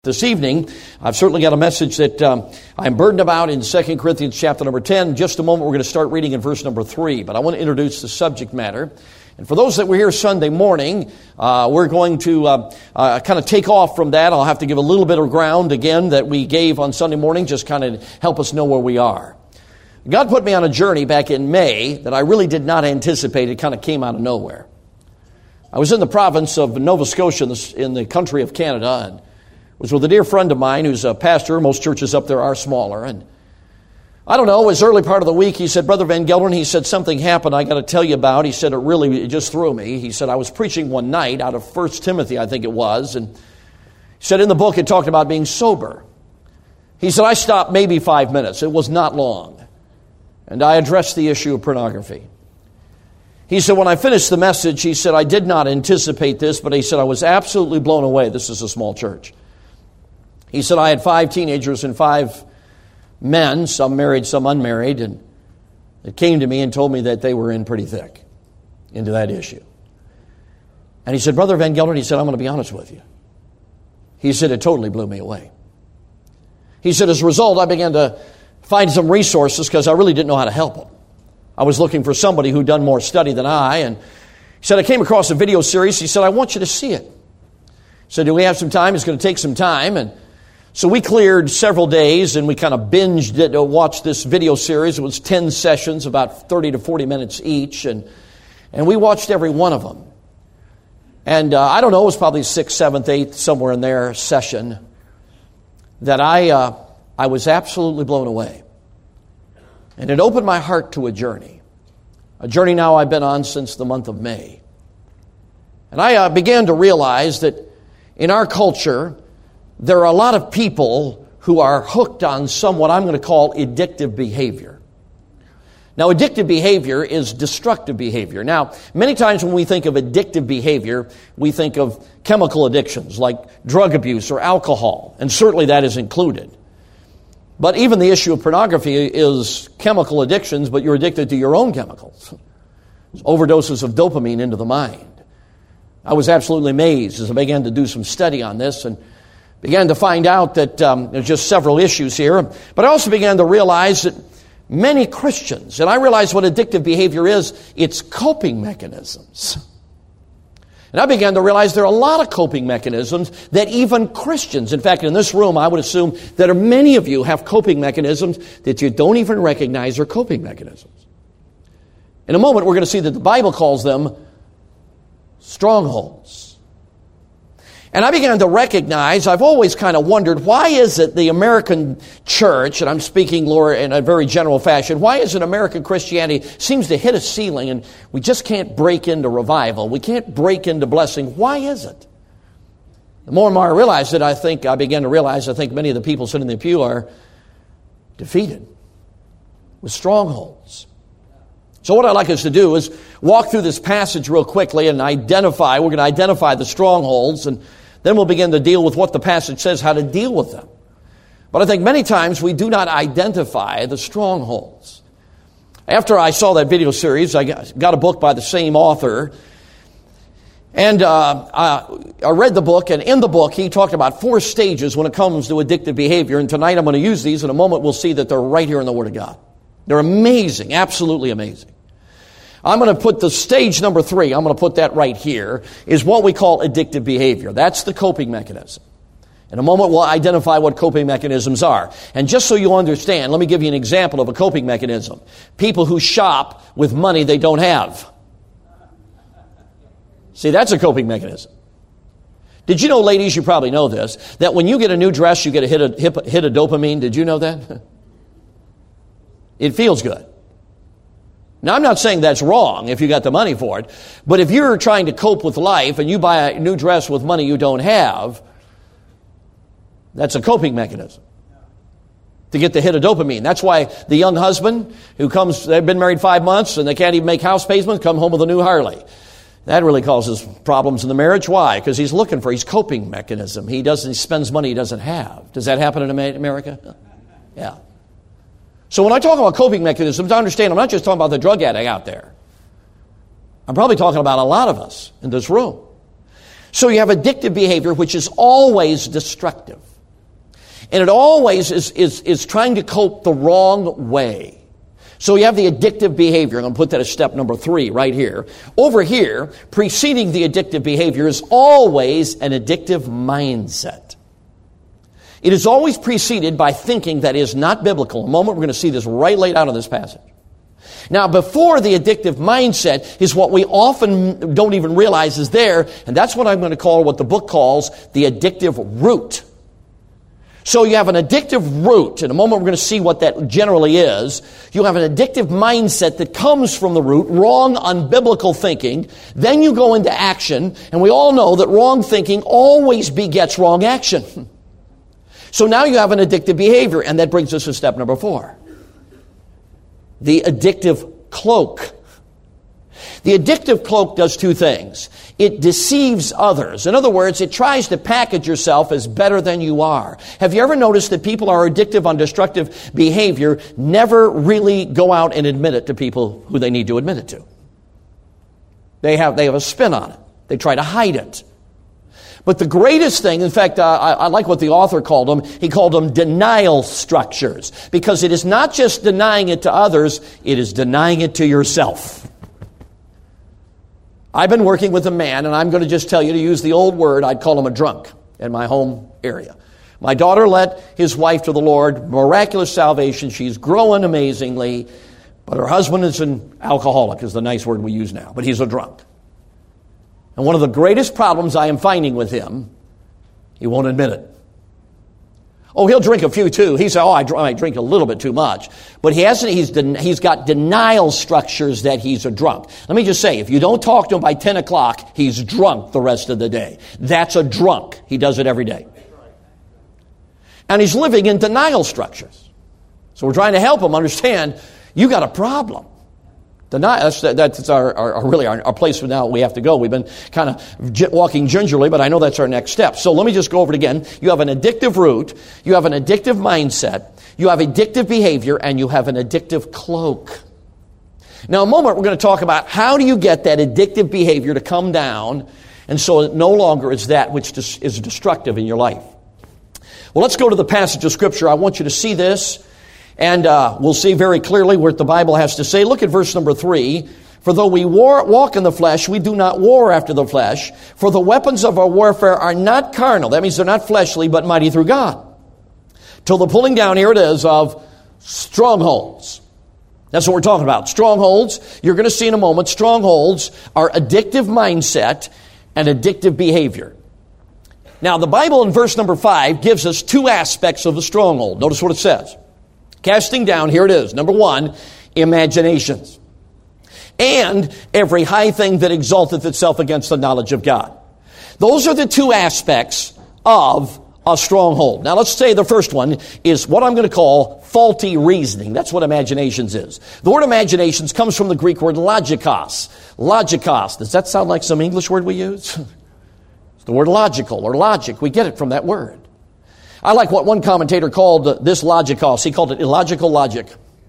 This evening, I've certainly got a message that I'm burdened about in 2 Corinthians chapter number 10. In just a moment, we're going to start reading in verse number 3. But I want to introduce the subject matter. And for those that were here Sunday morning, we're going to kind of take off from that. I'll have to give a little bit of ground again that we gave on Sunday morning, just kind of help us know where we are. God put me on a journey back in May that I really did not anticipate. It kind of came out of nowhere. I was in the province of Nova Scotia in the country of Canada, and was with a dear friend of mine who's a pastor. Most churches up there are smaller. And I don't know, it was early part of the week. He said, Brother Van Gelderen, he said, something happened I got to tell you about. He said, it just threw me. He said, I was preaching one night out of 1 Timothy, I think it was. And he said, in the book, it talked about being sober. He said, I stopped maybe 5 minutes. It was not long. And I addressed the issue of pornography. He said, when I finished the message, he said, I did not anticipate this, but he said, I was absolutely blown away. This is a small church. He said, I had 5 teenagers and 5 men, some married, some unmarried, and they came to me and told me that they were in pretty thick into that issue. And he said, Brother Van Gelderen, he said, I'm going to be honest with you. He said, it totally blew me away. He said, as a result, I began to find some resources because I really didn't know how to help them. I was looking for somebody who'd done more study than I, and he said, I came across a video series. He said, I want you to see it. He said, do we have some time? It's going to take some time, and so we cleared several days and we kind of binged it, watched this video series. It was 10 sessions, about 30 to 40 minutes each. And we watched every one of them. And I don't know, it was probably 6th, 7th, 8th, somewhere in there session that I was absolutely blown away. And it opened my heart to a journey now I've been on since the month of May. And I began to realize that in our culture, there are a lot of people who are hooked on what I'm going to call addictive behavior. Now, addictive behavior is destructive behavior. Now, many times when we think of addictive behavior, we think of chemical addictions like drug abuse or alcohol, and certainly that is included. But even the issue of pornography is chemical addictions, but you're addicted to your own chemicals. It's overdoses of dopamine into the mind. I was absolutely amazed as I began to do some study on this and began to find out that there's just several issues here. But I also began to realize that many Christians, and I realized what addictive behavior is, it's coping mechanisms. And I began to realize there are a lot of coping mechanisms that even Christians, in fact, in this room, I would assume that many of you have coping mechanisms that you don't even recognize are coping mechanisms. In a moment, we're going to see that the Bible calls them strongholds. And I began to recognize, I've always kind of wondered, why is it the American church, and I'm speaking, Lord, in a very general fashion, why is it American Christianity seems to hit a ceiling and we just can't break into revival? We can't break into blessing. Why is it? The more and more I realized it, I began to realize, I think many of the people sitting in the pew are defeated with strongholds. So what I'd like us to do is walk through this passage real quickly and we're going to identify the strongholds, and then we'll begin to deal with what the passage says, how to deal with them. But I think many times we do not identify the strongholds. After I saw that video series, I got a book by the same author, and I read the book, and in the book he talked about 4 stages when it comes to addictive behavior, and tonight I'm going to use these. In a moment we'll see that they're right here in the Word of God. They're amazing, absolutely amazing. I'm going to put the stage number 3, I'm going to put that right here, is what we call addictive behavior. That's the coping mechanism. In a moment, we'll identify what coping mechanisms are. And just so you understand, let me give you an example of a coping mechanism. People who shop with money they don't have. See, that's a coping mechanism. Did you know, ladies, you probably know this, that when you get a new dress, you get a hit of dopamine? Did you know that? It feels good. Now, I'm not saying that's wrong if you got the money for it, but if you're trying to cope with life and you buy a new dress with money you don't have, that's a coping mechanism to get the hit of dopamine. That's why the young husband who comes, they've been married 5 months and they can't even make house payments, come home with a new Harley. That really causes problems in the marriage. Why? Because he's looking for his coping mechanism. He spends money he doesn't have. Does that happen in America? Yeah. So when I talk about coping mechanisms, understand I'm not just talking about the drug addict out there. I'm probably talking about a lot of us in this room. So you have addictive behavior, which is always destructive. And it always is trying to cope the wrong way. So you have the addictive behavior. I'm going to put that as step number 3 right here. Over here, preceding the addictive behavior is always an addictive mindset. It is always preceded by thinking that is not biblical. In a moment, we're going to see this right laid out in this passage. Now, before the addictive mindset is what we often don't even realize is there, and that's what I'm going to call what the book calls the addictive root. So you have an addictive root. In a moment, we're going to see what that generally is. You have an addictive mindset that comes from the root, wrong, unbiblical thinking. Then you go into action, and we all know that wrong thinking always begets wrong action. So now you have an addictive behavior, and that brings us to step number 4. The addictive cloak. The addictive cloak does 2 things. It deceives others. In other words, it tries to package yourself as better than you are. Have you ever noticed that people who are addictive on destructive behavior never really go out and admit it to people who they need to admit it to? They have a spin on it. They try to hide it. But the greatest thing, in fact, I like what the author called them. He called them denial structures. Because it is not just denying it to others, it is denying it to yourself. I've been working with a man, and I'm going to just tell you to use the old word, I'd call him a drunk in my home area. My daughter led his wife to the Lord, miraculous salvation. She's growing amazingly. But her husband is an alcoholic, is the nice word we use now. But he's a drunk. And one of the greatest problems I am finding with him, he won't admit it. Oh, he'll drink a few too. He said, I drink a little bit too much. But he's got denial structures that he's a drunk. Let me just say, if you don't talk to him by 10 o'clock, he's drunk the rest of the day. That's a drunk. He does it every day. And he's living in denial structures. So we're trying to help him understand, you got a problem. That's our place now we have to go. We've been kind of walking gingerly, but I know that's our next step. So let me just go over it again. You have an addictive root, you have an addictive mindset, you have addictive behavior, and you have an addictive cloak. Now, in a moment, we're going to talk about how do you get that addictive behavior to come down, and so it no longer is that which is destructive in your life. Well, let's go to the passage of Scripture. I want you to see this. And we'll see very clearly what the Bible has to say. Look at verse number 3. For though we walk in the flesh, we do not war after the flesh. For the weapons of our warfare are not carnal. That means they're not fleshly, but mighty through God. Till the pulling down, here it is, of strongholds. That's what we're talking about. Strongholds, you're going to see in a moment, strongholds are addictive mindset and addictive behavior. Now, the Bible in verse number 5 gives us 2 aspects of the stronghold. Notice what it says. Casting down, here it is. Number 1, imaginations. And every high thing that exalteth itself against the knowledge of God. Those are the 2 aspects of a stronghold. Now let's say the first one is what I'm going to call faulty reasoning. That's what imaginations is. The word imaginations comes from the Greek word logikos. Logikos. Does that sound like some English word we use? It's the word logical or logic. We get it from that word. I like what one commentator called this logikos. He called it illogical logic.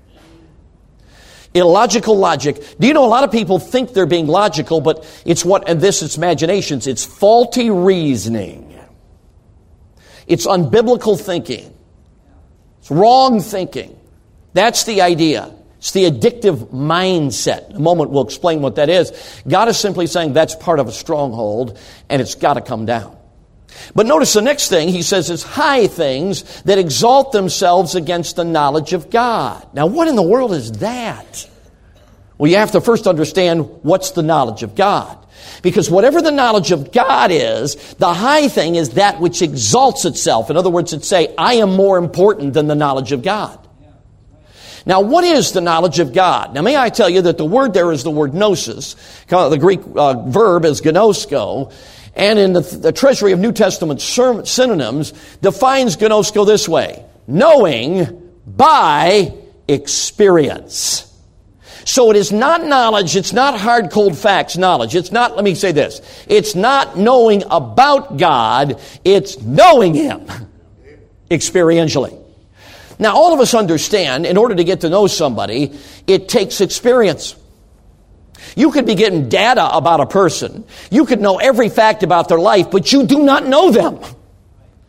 Illogical logic. Do you know a lot of people think they're being logical, but it's imaginations. It's faulty reasoning. It's unbiblical thinking. It's wrong thinking. That's the idea. It's the addictive mindset. In a moment we'll explain what that is. God is simply saying that's part of a stronghold, and it's got to come down. But notice the next thing he says is high things that exalt themselves against the knowledge of God. Now, what in the world is that? Well, you have to first understand what's the knowledge of God. Because whatever the knowledge of God is, the high thing is that which exalts itself. In other words, it'd say, I am more important than the knowledge of God. Now, what is the knowledge of God? Now, may I tell you that the word there is the word gnosis. The Greek verb is gnosko. And in the Treasury of New Testament synonyms, defines gnosko this way. Knowing by experience. So it is not knowledge, it's not hard, cold facts knowledge. It's not, let me say this, it's not knowing about God, it's knowing Him experientially. Now, all of us understand, in order to get to know somebody, it takes experience. You could be getting data about a person. You could know every fact about their life, but you do not know them.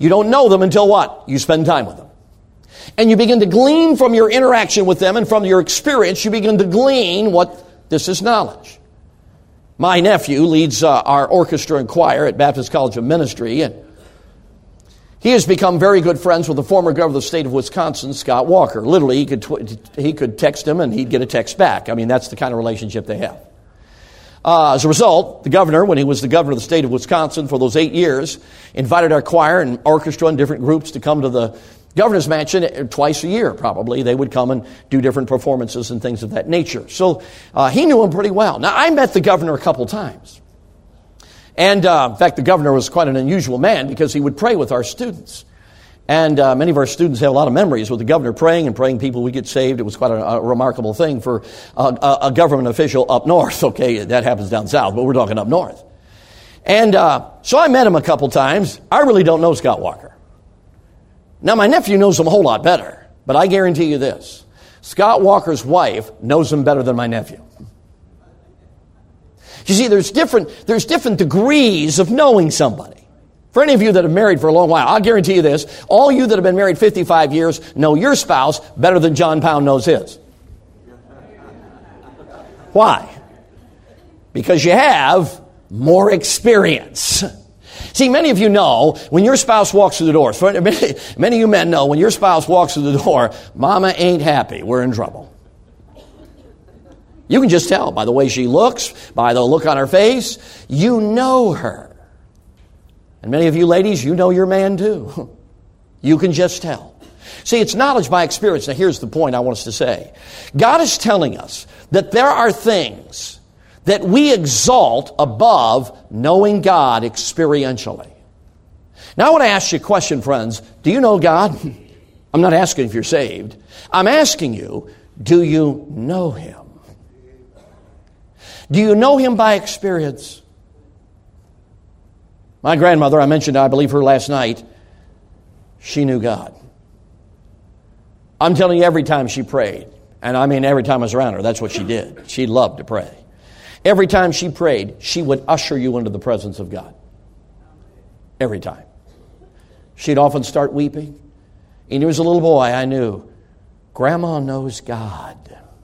You don't know them until what? You spend time with them. And you begin to glean from your interaction with them and from your experience, you begin to glean what this is knowledge. My nephew leads our orchestra and choir at Baptist College of Ministry, and he has become very good friends with the former governor of the state of Wisconsin, Scott Walker. Literally, he could text him and he'd get a text back. I mean, that's the kind of relationship they have. As a result, the governor, when he was the governor of the state of Wisconsin for those 8 years, invited our choir and orchestra and different groups to come to the governor's mansion twice a year, probably. They would come and do different performances and things of that nature. So he knew him pretty well. Now, I met the governor a couple times. And in fact, the governor was quite an unusual man because he would pray with our students. And many of our students have a lot of memories with the governor praying and praying people would get saved. It was quite a remarkable thing for a government official up north. Okay, that happens down south, but we're talking up north. And so I met him a couple times. I really don't know Scott Walker. Now, my nephew knows him a whole lot better, but I guarantee you this. Scott Walker's wife knows him better than my nephew. You see, there's different degrees of knowing somebody. For any of you that have married for a long while, I'll guarantee you this. All you that have been married 55 years know your spouse better than John Pound knows his. Why? Because you have more experience. See, many of you know when your spouse walks through the door, many of you men know when your spouse walks through the door, Mama ain't happy, we're in trouble. You can just tell by the way she looks, by the look on her face. You know her. And many of you ladies, you know your man too. You can just tell. See, it's knowledge by experience. Now here's the point I want us to say. God is telling us that there are things that we exalt above knowing God experientially. Now I want to ask you a question, friends. Do you know God? I'm not asking if you're saved. I'm asking you, do you know Him? Do you know Him by experience? My grandmother, I mentioned, I believe her last night, she knew God. I'm telling you, every time she prayed, and I mean every time I was around her, that's what she did. She loved to pray. Every time she prayed, she would usher you into the presence of God. Every time. She'd often start weeping. And he was a little boy, I knew. Grandma knows God.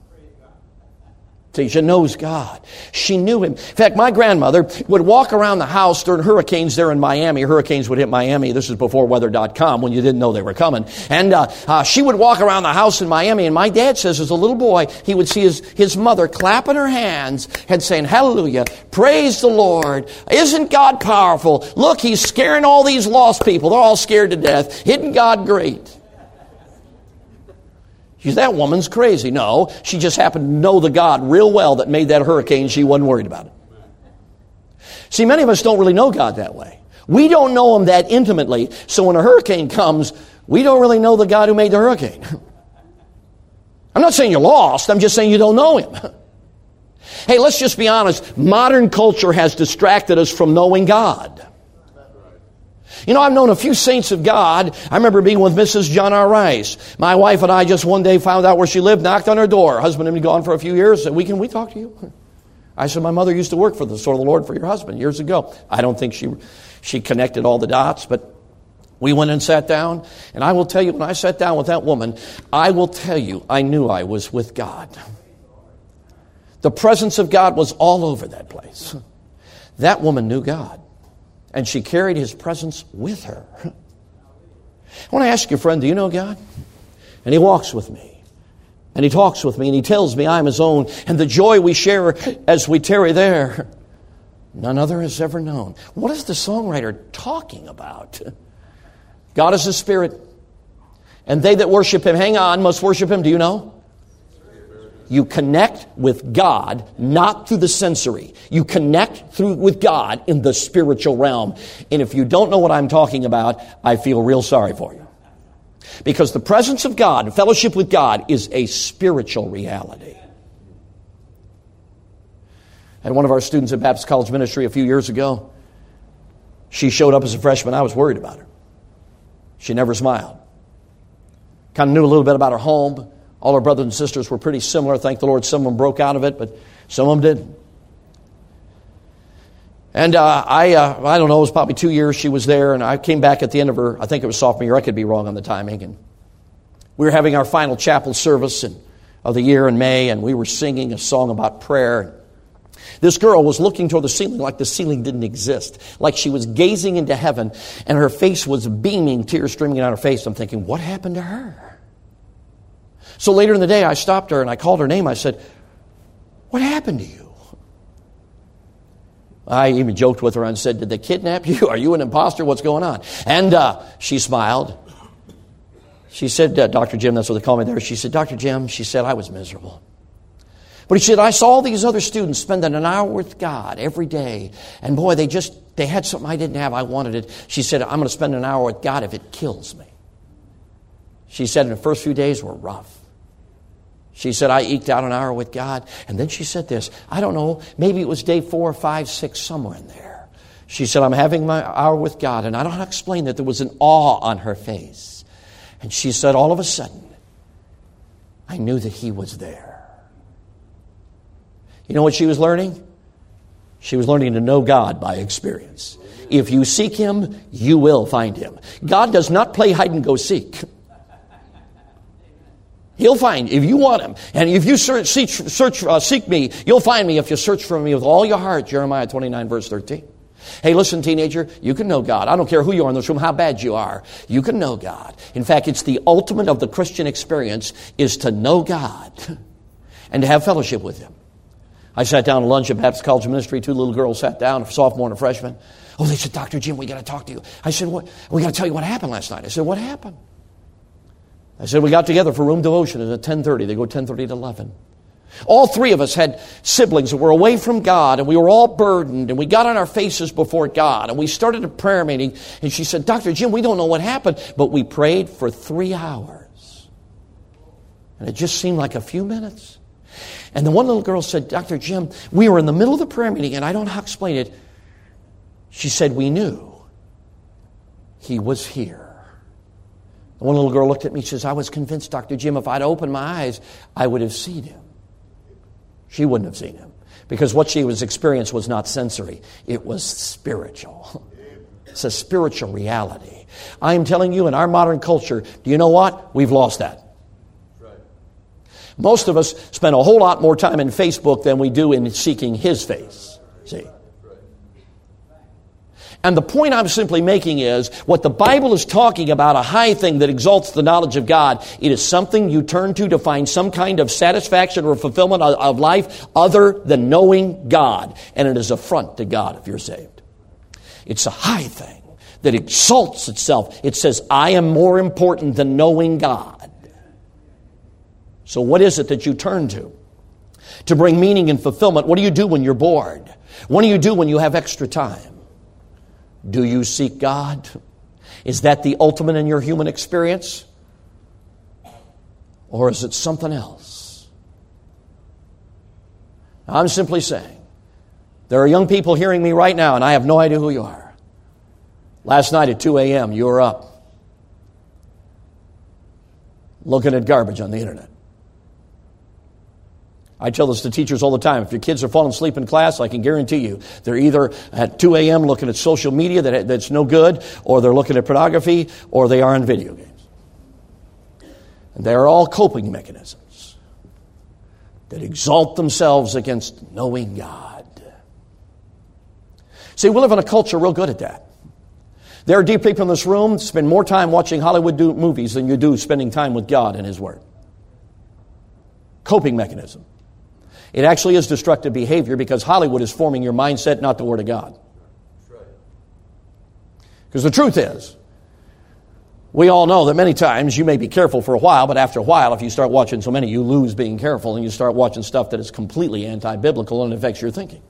See, she knows God. She knew Him. In fact, my grandmother would walk around the house during hurricanes there in Miami. Hurricanes would hit Miami. This is before weather.com when you didn't know they were coming. And she would walk around the house in Miami. And my dad says as a little boy, he would see his mother clapping her hands and saying, hallelujah, praise the Lord. Isn't God powerful? Look, He's scaring all these lost people. They're all scared to death. Isn't God great? That woman's crazy. No, she just happened to know the God real well that made that hurricane. She wasn't worried about it. See, many of us don't really know God that way. We don't know Him that intimately. So when a hurricane comes, we don't really know the God who made the hurricane. I'm not saying you're lost. I'm just saying you don't know Him. Hey, let's just be honest. Modern culture has distracted us from knowing God. You know, I've known a few saints of God. I remember being with Mrs. John R. Rice. My wife and I just one day found out where she lived, knocked on her door. Her husband had been gone for a few years. Said, can we talk to you? I said, my mother used to work for the sword of the Lord for your husband years ago. I don't think she connected all the dots, but we went and sat down. And I will tell you, when I sat down with that woman, I will tell you, I knew I was with God. The presence of God was all over that place. That woman knew God. And she carried His presence with her. I want to ask you, friend, do you know God? And He walks with me. And He talks with me. And He tells me I'm His own. And the joy we share as we tarry there, none other has ever known. What is the songwriter talking about? God is a spirit. And they that worship Him, hang on, must worship Him. Do you know? You connect with God, not through the sensory. You connect with God in the spiritual realm. And if you don't know what I'm talking about, I feel real sorry for you. Because the presence of God, fellowship with God, is a spiritual reality. I had one of our students at Baptist College Ministry a few years ago. She showed up as a freshman. I was worried about her. She never smiled. Kind of knew a little bit about her home. All her brothers and sisters were pretty similar. Thank the Lord some of them broke out of it, but some of them didn't. And I don't know, it was probably 2 years she was there, and I came back at the end of her, I think it was sophomore year, I could be wrong on the timing, and we were having our final chapel service of the year in May, and we were singing a song about prayer. This girl was looking toward the ceiling like the ceiling didn't exist, like she was gazing into heaven, and her face was beaming, tears streaming down her face. I'm thinking, what happened to her? So later in the day, I stopped her and I called her name. I said, what happened to you? I even joked with her and said, did they kidnap you? Are you an imposter? What's going on? And she smiled. She said, Dr. Jim, that's what they call me there. She said, Dr. Jim, she said, I was miserable. But she said, I saw all these other students spending an hour with God every day. And boy, they had something I didn't have. I wanted it. She said, I'm going to spend an hour with God if it kills me. She said, the first few days were rough. She said, I eked out an hour with God. And then she said this, I don't know, maybe it was day 4, 5, 6, somewhere in there. She said, I'm having my hour with God. And I don't know how to explain that. There was an awe on her face. And she said, all of a sudden, I knew that He was there. You know what she was learning? She was learning to know God by experience. If you seek Him, you will find Him. God does not play hide and go seek. He'll find if you want Him. And if you seek me, you'll find me if you search for me with all your heart. Jeremiah 29, verse 13. Hey, listen, teenager, you can know God. I don't care who you are in this room, how bad you are. You can know God. In fact, it's the ultimate of the Christian experience is to know God and to have fellowship with Him. I sat down at lunch at Baptist College of Ministry. 2 little girls sat down, a sophomore and a freshman. Oh, they said, Dr. Jim, we got to talk to you. I said, what? We got to tell you what happened last night. I said, what happened? I said, we got together for room devotion at 10:30. They go 10:30 to 11. All 3 of us had siblings that were away from God, and we were all burdened, and we got on our faces before God, and we started a prayer meeting, and she said, Dr. Jim, we don't know what happened, but we prayed for 3 hours. And it just seemed like a few minutes. And the one little girl said, Dr. Jim, we were in the middle of the prayer meeting, and I don't know how to explain it. She said, we knew He was here. The one little girl looked at me and says, I was convinced, Dr. Jim, if I'd opened my eyes, I would have seen Him. She wouldn't have seen Him because what she was experiencing was not sensory. It was spiritual. It's a spiritual reality. I am telling you, in our modern culture, do you know what? We've lost that. Most of us spend a whole lot more time in Facebook than we do in seeking His face. See? And the point I'm simply making is, what the Bible is talking about, a high thing that exalts the knowledge of God, it is something you turn to find some kind of satisfaction or fulfillment of life other than knowing God. And it is affront to God if you're saved. It's a high thing that exalts itself. It says, I am more important than knowing God. So what is it that you turn to bring meaning and fulfillment? What do you do when you're bored? What do you do when you have extra time? Do you seek God? Is that the ultimate in your human experience? Or is it something else? I'm simply saying, there are young people hearing me right now, and I have no idea who you are. Last night at 2 a.m., you were up looking at garbage on the internet. I tell this to teachers all the time. If your kids are falling asleep in class, I can guarantee you they're either at 2 a.m. looking at social media that's no good, or they're looking at pornography, or they are on video games. And they are all coping mechanisms that exalt themselves against knowing God. See, we live in a culture real good at that. There are deep people in this room that spend more time watching Hollywood movies than you do spending time with God and His Word. Coping mechanism. It actually is destructive behavior because Hollywood is forming your mindset, not the Word of God. Because the truth is, we all know that many times you may be careful for a while, but after a while, if you start watching so many, you lose being careful and you start watching stuff that is completely anti-biblical and affects your thinking.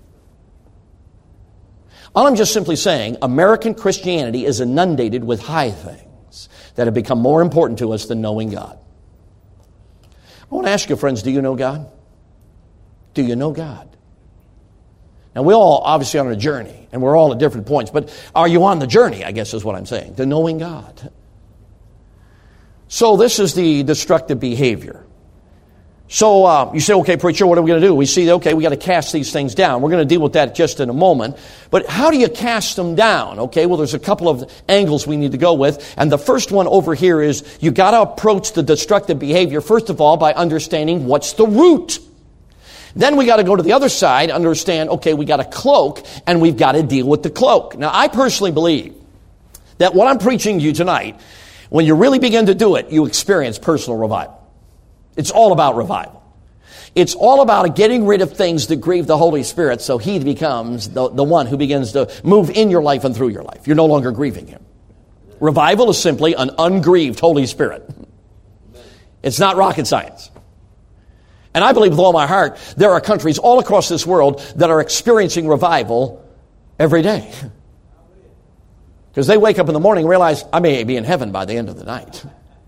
All I'm just simply saying, American Christianity is inundated with high things that have become more important to us than knowing God. I want to ask you, friends, do you know God? Do you know God? Now, we're all obviously on a journey, and we're all at different points, but are you on the journey, I guess is what I'm saying, to knowing God? So this is the destructive behavior. So you say, okay, preacher, what are we going to do? We see, okay, we got to cast these things down. We're going to deal with that just in a moment. But how do you cast them down? Okay, well, there's a couple of angles we need to go with. And the first one over here is you got to approach the destructive behavior, first of all, by understanding what's the root. Then we got to go to the other side, understand, okay, we got a cloak, and we've got to deal with the cloak. Now, I personally believe that what I'm preaching to you tonight, when you really begin to do it, you experience personal revival. It's all about revival. It's all about getting rid of things that grieve the Holy Spirit so He becomes the one who begins to move in your life and through your life. You're no longer grieving Him. Revival is simply an ungrieved Holy Spirit. It's not rocket science. And I believe with all my heart, there are countries all across this world that are experiencing revival every day. Because they wake up in the morning and realize, I may be in heaven by the end of the night.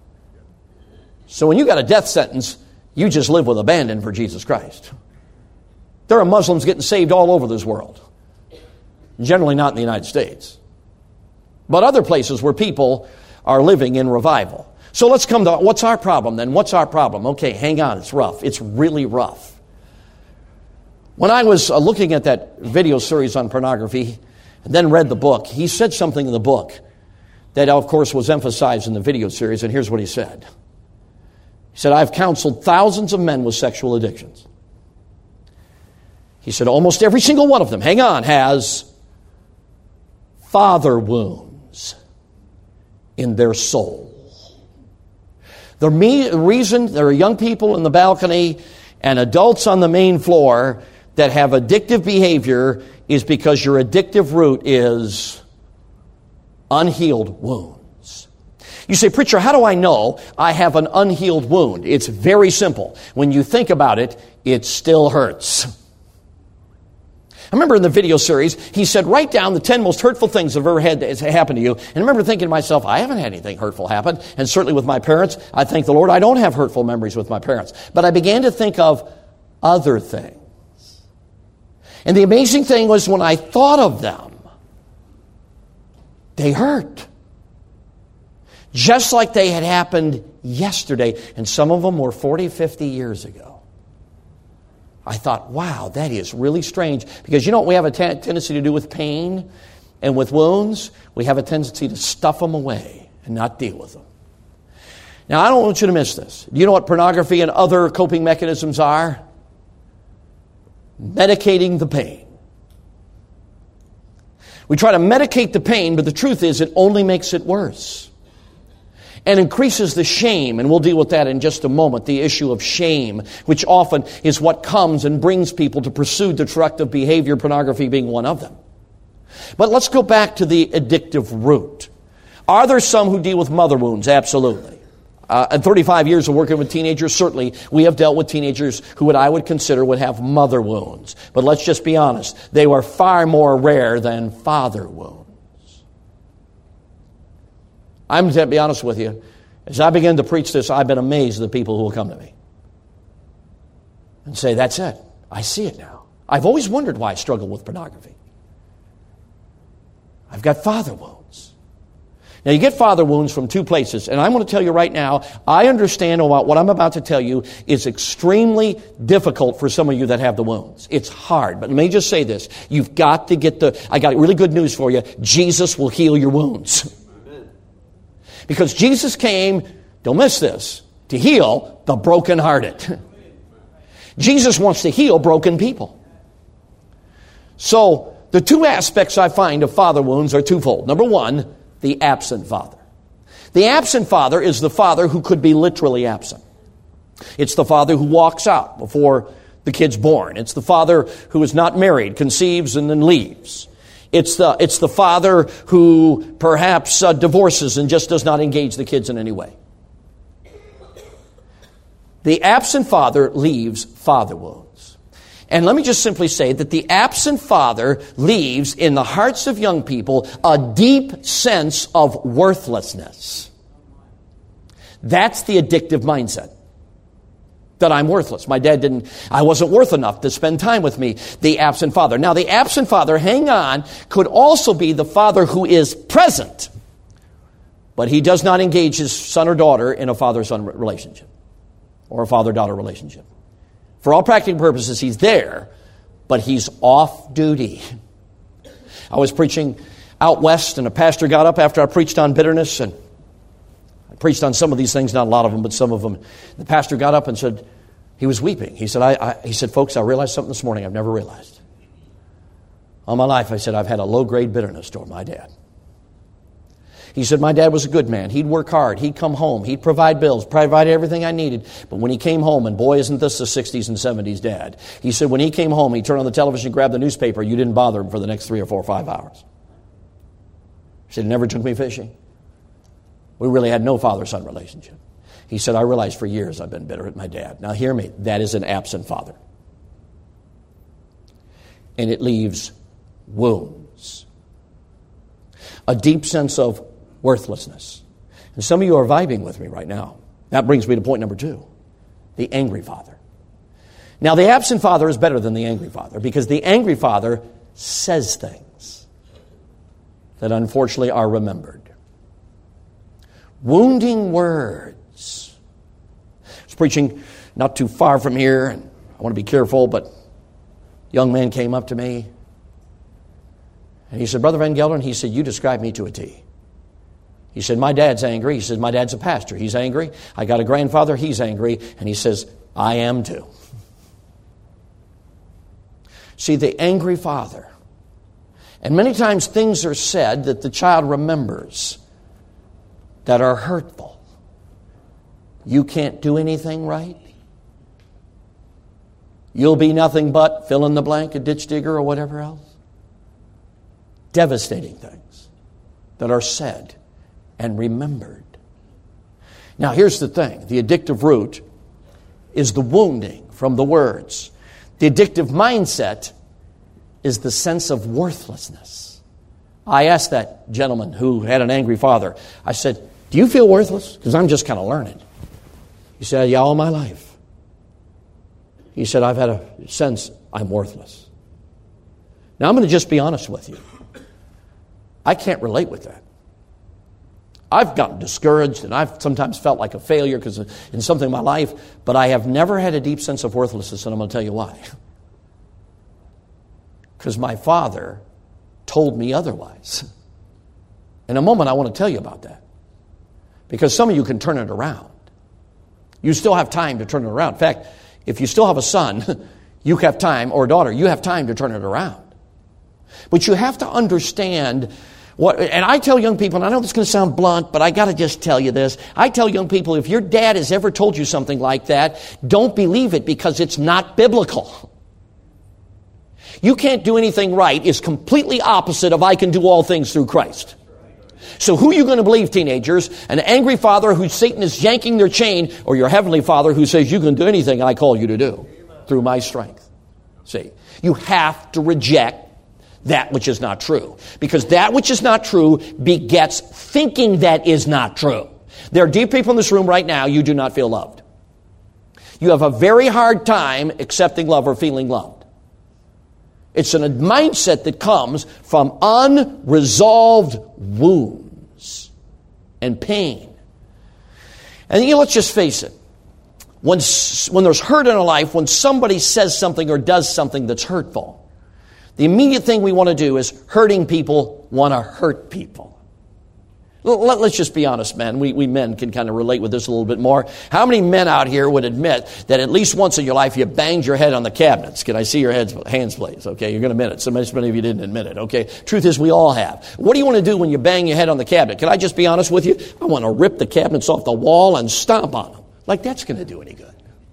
So when you got a death sentence, you just live with abandon for Jesus Christ. There are Muslims getting saved all over this world. Generally not in the United States. But other places where people are living in revival. So let's come to, what's our problem then? What's our problem? Okay, hang on, it's rough. It's really rough. When I was looking at that video series on pornography, and then read the book, he said something in the book that, of course, was emphasized in the video series, and here's what he said. He said, I've counseled thousands of men with sexual addictions. He said, almost every single one of them, hang on, has father wounds in their soul. The reason there are young people in the balcony and adults on the main floor that have addictive behavior is because your addictive root is unhealed wounds. You say, preacher, how do I know I have an unhealed wound? It's very simple. When you think about it, it still hurts. I remember in the video series, he said, write down the 10 most hurtful things that have ever had happened to you. And I remember thinking to myself, I haven't had anything hurtful happen. And certainly with my parents, I thank the Lord, I don't have hurtful memories with my parents. But I began to think of other things. And the amazing thing was when I thought of them, they hurt. Just like they had happened yesterday. And some of them were 40, 50 years ago. I thought, wow, that is really strange. Because you know what we have a tendency to do with pain and with wounds? We have a tendency to stuff them away and not deal with them. Now, I don't want you to miss this. Do you know what pornography and other coping mechanisms are? Medicating the pain. We try to medicate the pain, but the truth is it only makes it worse. And increases the shame, and we'll deal with that in just a moment, the issue of shame, which often is what comes and brings people to pursue destructive behavior, pornography being one of them. But let's go back to the addictive root. Are there some who deal with mother wounds? Absolutely. In 35 years of working with teenagers, certainly we have dealt with teenagers who I would consider would have mother wounds. But let's just be honest, they were far more rare than father wounds. I'm going to be honest with you. As I begin to preach this, I've been amazed at the people who will come to me and say, that's it. I see it now. I've always wondered why I struggle with pornography. I've got father wounds. Now, you get father wounds from two places, and I'm going to tell you right now, I understand what I'm about to tell you is extremely difficult for some of you that have the wounds. It's hard, but let me just say this. You've got to I got really good news for you. Jesus will heal your wounds. Because Jesus came, don't miss this, to heal the brokenhearted. Jesus wants to heal broken people. So, the two aspects I find of father wounds are twofold. Number one, the absent father. The absent father is the father who could be literally absent. It's the father who walks out before the kid's born. It's the father who is not married, conceives, and then leaves. It's the father who perhaps divorces and just does not engage the kids in any way. The absent father leaves father wounds. And let me just simply say that the absent father leaves in the hearts of young people a deep sense of worthlessness. That's the addictive mindset. That I'm worthless. My dad I wasn't worth enough to spend time with me. The absent father. Now, the absent father, hang on, could also be the father who is present, but he does not engage his son or daughter in a father-son relationship. or a father-daughter relationship. For all practical purposes, he's there, but he's off duty. I was preaching out west, and a pastor got up after I preached on bitterness, and I preached on some of these things, not a lot of them, but some of them. The pastor got up and said, he was weeping. He said, folks, I realized something this morning I've never realized. All my life, I said, I've had a low-grade bitterness toward my dad. He said, my dad was a good man. He'd work hard. He'd come home. He'd provide bills, provide everything I needed. But when he came home, and boy, isn't this the 60s and 70s dad, he said when he came home, he'd turn on the television, grab the newspaper. You didn't bother him for the next 3 or 4 or 5 hours. He said, he never took me fishing. We really had no father-son relationship. He said, I realized for years I've been bitter at my dad. Now hear me, that is an absent father. And it leaves wounds. A deep sense of worthlessness. And some of you are vibing with me right now. That brings me to point number 2. The angry father. Now the absent father is better than the angry father because the angry father says things that unfortunately are remembered. Wounding words. I was preaching not too far from here, and I want to be careful, but a young man came up to me and he said, Brother Van Gelderen, he said, you describe me to a T. He said, my dad's angry. He says, my dad's a pastor. He's angry. I got a grandfather. He's angry. And he says, I am too. See, the angry father. And many times things are said that the child remembers that are hurtful. You can't do anything right. You'll be nothing but fill in the blank, a ditch digger or whatever else. Devastating things that are said and remembered. Now here's the thing. The addictive root is the wounding from the words. The addictive mindset is the sense of worthlessness. I asked that gentleman who had an angry father, I said, do you feel worthless? Because I'm just kind of learning. He said, yeah, all my life. He said, I've had a sense I'm worthless. Now I'm going to just be honest with you. I can't relate with that. I've gotten discouraged and I've sometimes felt like a failure because in something in my life, but I have never had a deep sense of worthlessness, and I'm going to tell you why. Because my father told me otherwise. In a moment, I want to tell you about that. Because some of you can turn it around. You still have time to turn it around. In fact, if you still have a son, you have time, or a daughter, you have time to turn it around. But you have to understand what, and I tell young people, and I know this is going to sound blunt, but I got to just tell you this. I tell young people, if your dad has ever told you something like that, don't believe it because it's not biblical. You can't do anything right is completely opposite of I can do all things through Christ. So who are you going to believe, teenagers? An angry father who Satan is yanking their chain, or your heavenly father who says you can do anything I call you to do through my strength? See, you have to reject that which is not true. Because that which is not true begets thinking that is not true. There are deep people in this room right now, you do not feel loved. You have a very hard time accepting love or feeling loved. It's a mindset that comes from unresolved wounds and pain. And let's just face it. When there's hurt in our life, when somebody says something or does something that's hurtful, the immediate thing we want to do is hurting people want to hurt people. Let's just be honest, man. We men can kind of relate with this a little bit more. How many men out here would admit that at least once in your life you banged your head on the cabinets? Can I see your hands, please? Okay, you're going to admit it. So many of you didn't admit it, okay? Truth is, we all have. What do you want to do when you bang your head on the cabinet? Can I just be honest with you? I want to rip the cabinets off the wall and stomp on them. Like that's going to do any good.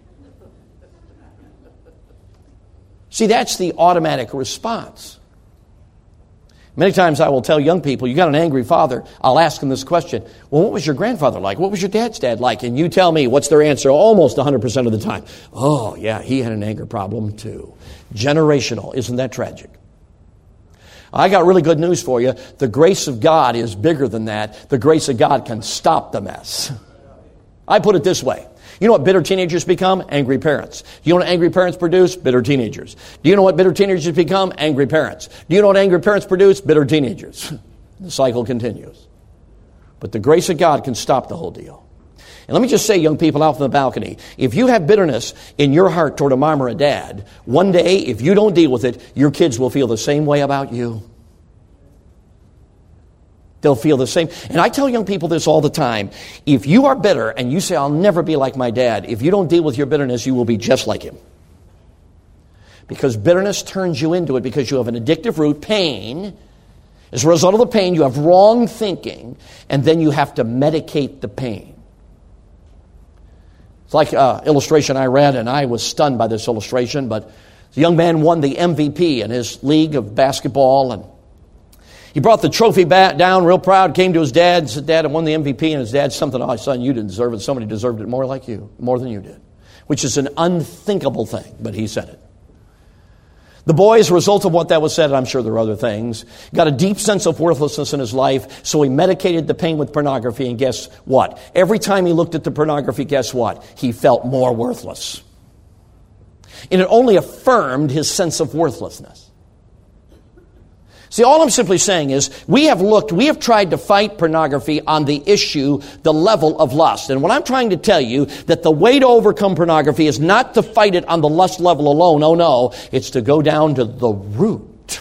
See, that's the automatic response. Many times I will tell young people, you got an angry father, I'll ask them this question, well, what was your grandfather like? What was your dad's dad like? And you tell me, what's their answer almost 100% of the time? Oh, yeah, he had an anger problem too. Generational. Isn't that tragic? I got really good news for you. The grace of God is bigger than that. The grace of God can stop the mess. I put it this way. You know what bitter teenagers become? Angry parents. Do you know what angry parents produce? Bitter teenagers. Do you know what bitter teenagers become? Angry parents. Do you know what angry parents produce? Bitter teenagers. The cycle continues. But the grace of God can stop the whole deal. And let me just say, young people out on the balcony, if you have bitterness in your heart toward a mom or a dad, one day, if you don't deal with it, your kids will feel the same way about you. They'll feel the same. And I tell young people this all the time. If you are bitter and you say, I'll never be like my dad, if you don't deal with your bitterness, you will be just like him. Because bitterness turns you into it because you have an addictive root, pain. As a result of the pain, you have wrong thinking, and then you have to medicate the pain. It's like an illustration I read, and I was stunned by this illustration, but the young man won the MVP in his league of basketball, and he brought the trophy down real proud, came to his dad and said, Dad, I won the MVP, and his dad said something, oh, son, you didn't deserve it. Somebody deserved it more than you did, which is an unthinkable thing, but he said it. The boy, as a result of what that was said, and I'm sure there are other things, got a deep sense of worthlessness in his life, so he medicated the pain with pornography, and guess what? Every time he looked at the pornography, guess what? He felt more worthless. And it only affirmed his sense of worthlessness. See, all I'm simply saying is we have tried to fight pornography on the issue, the level of lust. And what I'm trying to tell you, that the way to overcome pornography is not to fight it on the lust level alone. Oh no, it's to go down to the root,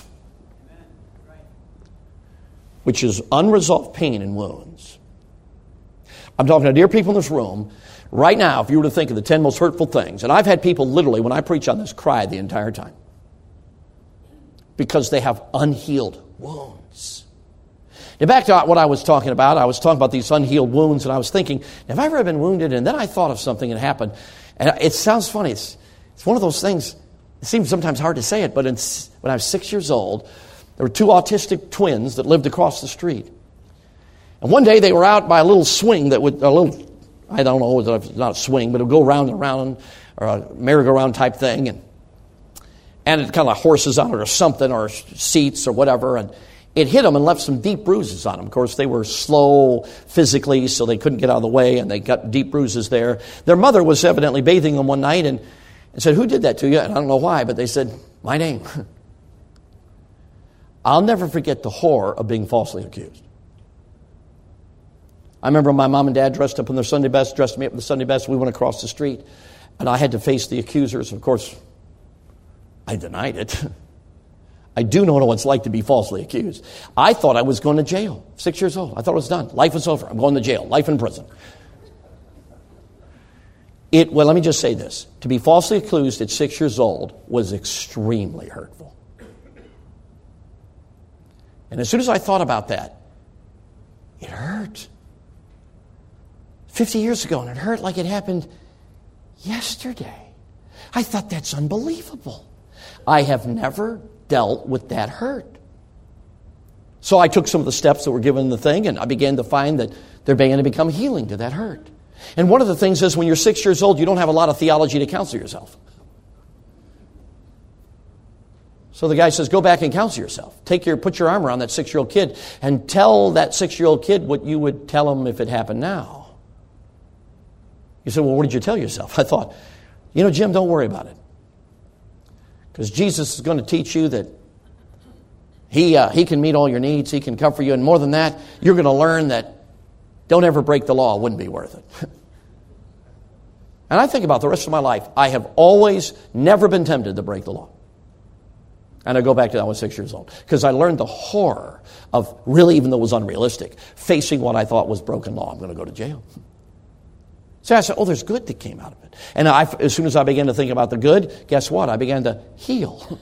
which is unresolved pain and wounds. I'm talking to dear people in this room. Right now, if you were to think of the 10 most hurtful things, and I've had people literally, when I preach on this, cry the entire time. Because they have unhealed wounds. Now back to what I was talking about. I was talking about these unhealed wounds, and I was thinking, have I ever been wounded? And then I thought of something that happened. And it sounds funny. It's one of those things, it seems sometimes hard to say it, but when I was 6 years old, there were 2 autistic twins that lived across the street. And one day they were out by a little swing that would, I don't know, it was not a swing, but it would go round and round, or a merry-go-round type thing, and it kind of horses on it or something, or seats or whatever, and it hit them and left some deep bruises on them. Of course, they were slow physically, so they couldn't get out of the way, and they got deep bruises there. Their mother was evidently bathing them one night and said, who did that to you? And I don't know why, but they said, my name. I'll never forget the horror of being falsely accused. I remember my mom and dad dressed up in their Sunday best, dressed me up in the Sunday best. We went across the street, and I had to face the accusers. Of course, I denied it. I do know what it's like to be falsely accused. I thought I was going to jail, 6 years old. I thought it was done. Life was over. I'm going to jail. Life in prison. Well, let me just say this. To be falsely accused at 6 years old was extremely hurtful. And as soon as I thought about that, it hurt. 50 years ago, and it hurt like it happened yesterday. I thought, that's unbelievable. I have never dealt with that hurt. So I took some of the steps that were given in the thing, and I began to find that there began to become healing to that hurt. And one of the things is when you're 6 years old, you don't have a lot of theology to counsel yourself. So the guy says, go back and counsel yourself. Put your arm around that 6-year-old kid and tell that 6-year-old kid what you would tell him if it happened now. You said, well, what did you tell yourself? I thought, Jim, don't worry about it. Because Jesus is going to teach you that He can meet all your needs. He can comfort you. And more than that, you're going to learn that don't ever break the law. It wouldn't be worth it. And I think about the rest of my life. I have always never been tempted to break the law. And I go back to that when I was 6 years old. Because I learned the horror of really, even though it was unrealistic, facing what I thought was broken law. I'm going to go to jail. So I said, there's good that came out of it. And as soon as I began to think about the good, guess what? I began to heal.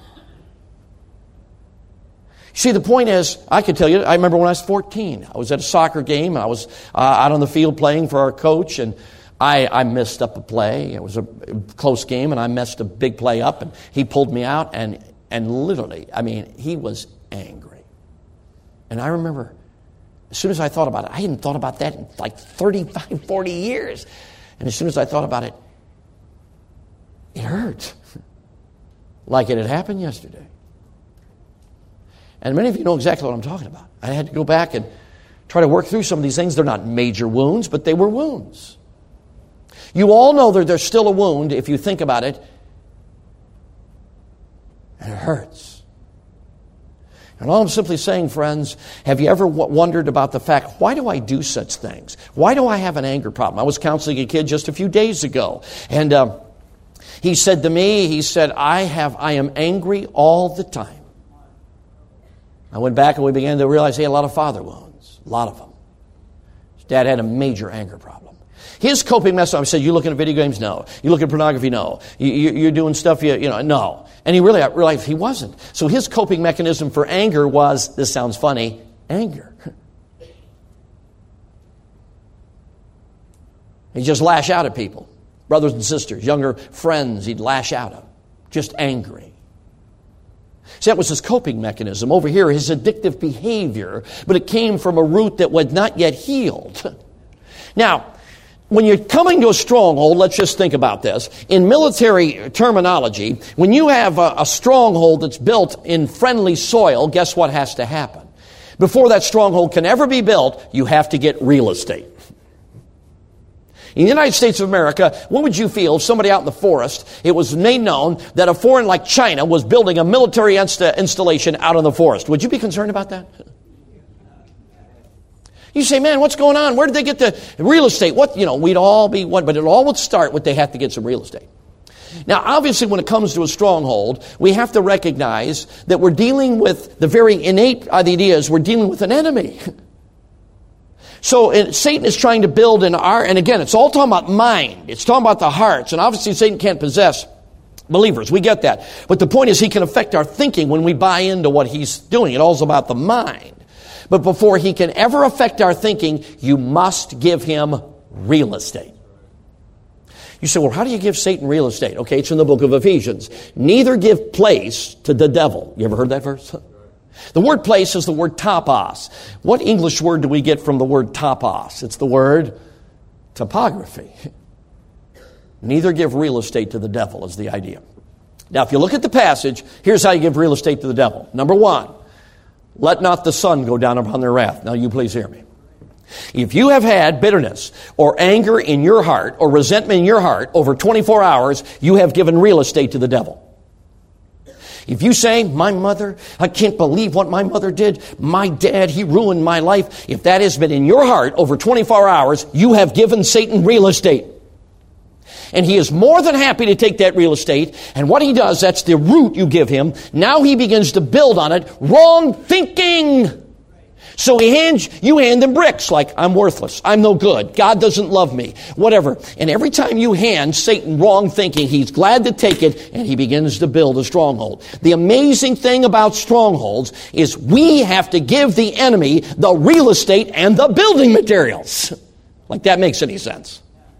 See, the point is, I could tell you, I remember when I was 14, I was at a soccer game. I was out on the field playing for our coach, and I messed up a play. It was a close game, and I messed a big play up, and he pulled me out, and literally, he was angry. And I remember, as soon as I thought about it, I hadn't thought about that in like 35, 40 years. And as soon as I thought about it, it hurt. Like it had happened yesterday. And many of you know exactly what I'm talking about. I had to go back and try to work through some of these things. They're not major wounds, but they were wounds. You all know that there's still a wound if you think about it. And it hurts. And all I'm simply saying, friends, have you ever wondered about the fact, why do I do such things? Why do I have an anger problem? I was counseling a kid just a few days ago, and he said to me, I am angry all the time. I went back and we began to realize he had a lot of father wounds, a lot of them. His dad had a major anger problem. His coping mechanism, I said, you looking at video games? No. You looking at pornography? No. You're doing stuff, no. And he realized he wasn't. So his coping mechanism for anger was, this sounds funny, anger. He'd just lash out at people. Brothers and sisters, younger friends, he'd lash out at them. Just angry. See, that was his coping mechanism. Over here, his addictive behavior, but it came from a root that was not yet healed. Now, when you're coming to a stronghold, let's just think about this. In military terminology, when you have a stronghold that's built in friendly soil, guess what has to happen? Before that stronghold can ever be built, you have to get real estate. In the United States of America, what would you feel if somebody out in the forest, it was made known that a foreign like China was building a military installation out in the forest? Would you be concerned about that? You say, man, what's going on? Where did they get the real estate? We'd all be one, but it all would start with they have to get some real estate. Now, obviously, when it comes to a stronghold, we have to recognize that we're dealing with the very innate ideas. We're dealing with an enemy. So Satan is trying to build and again, it's all talking about mind. It's talking about the hearts. And obviously, Satan can't possess believers. We get that. But the point is, he can affect our thinking when we buy into what he's doing. It's all about the mind. But before he can ever affect our thinking, you must give him real estate. You say, well, how do you give Satan real estate? Okay, it's in the book of Ephesians. Neither give place to the devil. You ever heard that verse? The word place is the word topos. What English word do we get from the word topos? It's the word topography. Neither give real estate to the devil is the idea. Now, if you look at the passage, here's how you give real estate to the devil. Number one, let not the sun go down upon their wrath. Now, you please hear me. If you have had bitterness or anger in your heart or resentment in your heart over 24 hours, you have given real estate to the devil. If you say, my mother, I can't believe what my mother did. My dad, he ruined my life. If that has been in your heart over 24 hours, you have given Satan real estate. And he is more than happy to take that real estate. And what he does, that's the root you give him. Now he begins to build on it. Wrong thinking. So you hand them bricks like, I'm worthless, I'm no good, God doesn't love me, whatever. And every time you hand Satan wrong thinking, he's glad to take it, and he begins to build a stronghold. The amazing thing about strongholds is we have to give the enemy the real estate and the building materials. Like that makes any sense.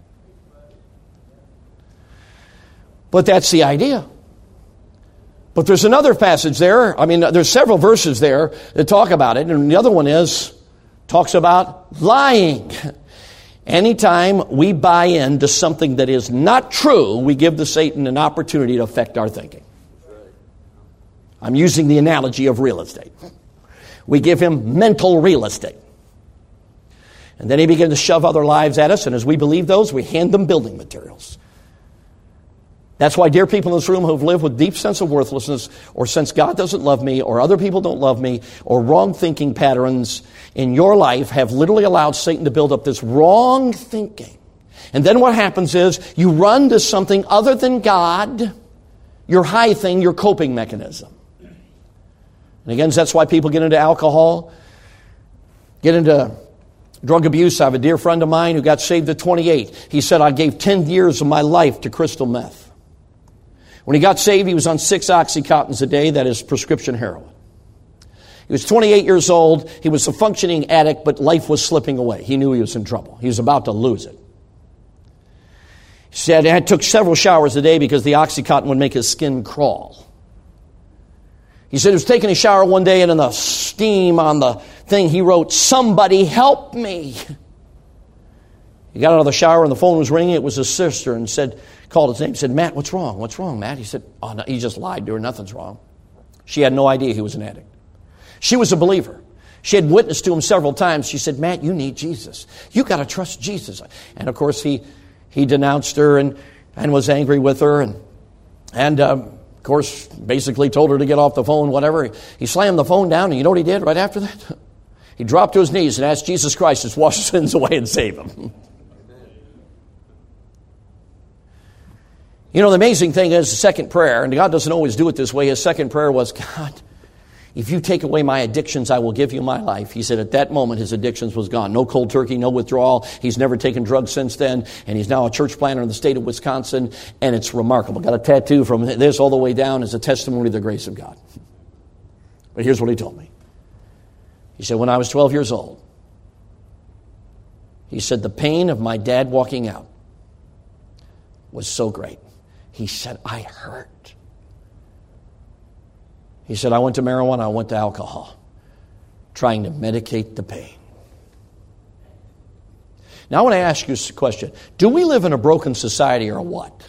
But that's the idea. But there's another passage there. There's several verses there that talk about it. And the other one talks about lying. Anytime we buy into something that is not true, we give the Satan an opportunity to affect our thinking. I'm using the analogy of real estate. We give him mental real estate. And then he begins to shove other lives at us. And as we believe those, we hand them building materials. That's why, dear people in this room who have lived with deep sense of worthlessness, or sense God doesn't love me, or other people don't love me, or wrong thinking patterns in your life have literally allowed Satan to build up this wrong thinking. And then what happens is you run to something other than God, your high thing, your coping mechanism. And again, that's why people get into alcohol, get into drug abuse. I have a dear friend of mine who got saved at 28. He said, I gave 10 years of my life to crystal meth. When he got saved, he was on 6 Oxycontins a day, that is prescription heroin. He was 28 years old. He was a functioning addict, but life was slipping away. He knew he was in trouble. He was about to lose it. He said it took several showers a day because the Oxycontin would make his skin crawl. He said he was taking a shower one day, and in the steam on the thing, he wrote, "Somebody help me." He got out of the shower and the phone was ringing. It was his sister, and called his name. Said, "Matt, what's wrong? What's wrong, Matt?" He said, "Oh, no." He just lied to her. Nothing's wrong. She had no idea he was an addict. She was a believer. She had witnessed to him several times. She said, "Matt, you need Jesus. You got to trust Jesus." And of course, he denounced her and was angry with her and course, basically told her to get off the phone, whatever. He slammed the phone down, and you know what he did right after that? He dropped to his knees and asked Jesus Christ to wash his sins away and save him. You know, the amazing thing is the second prayer, and God doesn't always do it this way, his second prayer was, God, if you take away my addictions, I will give you my life. He said at that moment his addictions was gone. No cold turkey, no withdrawal. He's never taken drugs since then, and he's now a church planter in the state of Wisconsin, and it's remarkable. Got a tattoo from this all the way down as a testimony of the grace of God. But here's what he told me. He said, when I was 12 years old, he said, the pain of my dad walking out was so great. He said, I hurt. He said, I went to marijuana, I went to alcohol, trying to medicate the pain. Now I want to ask you a question. Do we live in a broken society or what?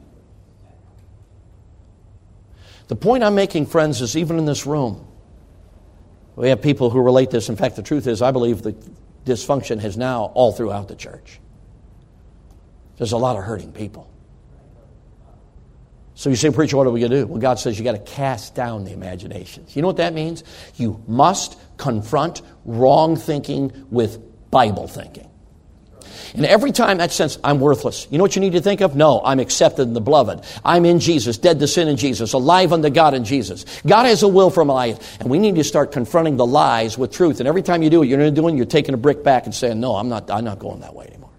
The point I'm making, friends, is even in this room, we have people who relate this. In fact, the truth is, I believe that dysfunction is now all throughout the church. There's a lot of hurting people. So you say, preacher, what are we going to do? Well, God says you got to cast down the imaginations. You know what that means? You must confront wrong thinking with Bible thinking. And every time that sense, I'm worthless. You know what you need to think of? No, I'm accepted in the beloved. I'm in Jesus, dead to sin in Jesus, alive unto God in Jesus. God has a will for my life. And we need to start confronting the lies with truth. And every time you do it, you're taking a brick back and saying, no, I'm not going that way anymore.